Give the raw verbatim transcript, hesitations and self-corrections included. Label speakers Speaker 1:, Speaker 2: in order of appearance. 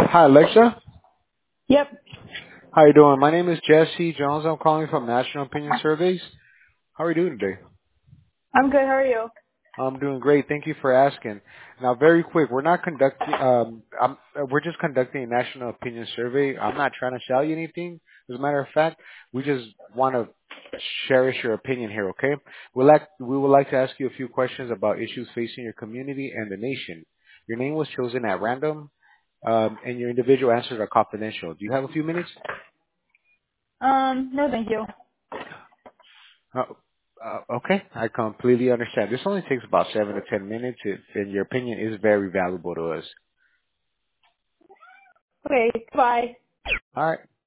Speaker 1: Hi, Alexa.
Speaker 2: Yep.
Speaker 1: How you doing? My name is Jesse Jones. I'm calling from National Opinion Surveys. How are you doing today?
Speaker 2: I'm good. How are you?
Speaker 1: I'm doing great. Thank you for asking. Now, very quick, we're not conducting. Um, I'm, uh, we're just conducting a national opinion survey. I'm not trying to sell you anything. As a matter of fact, we just want to cherish your opinion here. Okay? We like we would like to ask you a few questions about issues facing your community and the nation. Your name was chosen at random, um, and your individual answers are confidential. Do you have a few minutes?
Speaker 2: Um, no, thank you.
Speaker 1: Uh, uh, okay, I completely understand. This only takes about seven to ten minutes, it, and your opinion is very valuable to us.
Speaker 2: Okay, bye.
Speaker 1: All right.